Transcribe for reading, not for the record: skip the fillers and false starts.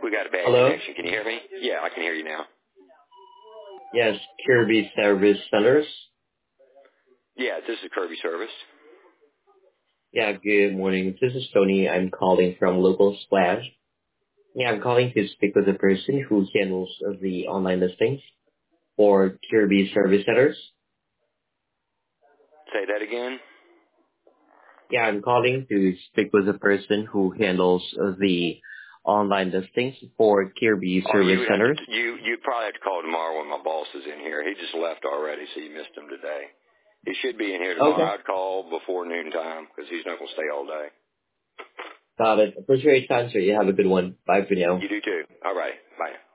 we got a bad Hello? connection. Can you hear me? Yeah, I can hear you now. Yes, Kirby Service Centers. Yeah, this is Kirby Service. Yeah, good morning. This is Tony. I'm calling from Local Splash. Yeah, I'm calling to speak with the person who handles the online listings for Kirby Service Centers. Say that again. Yeah, I'm calling to speak with the person who handles the online listings for Kirby Oh, you Service would have to Centers. you probably have to call tomorrow when my boss is in here. He just left already, so you missed him today. He should be in here tomorrow. Okay. I'd call before noontime because he's not going to stay all day. Got it. Appreciate your time, sir. You have a good one. Bye for now. You do too. All right. Bye.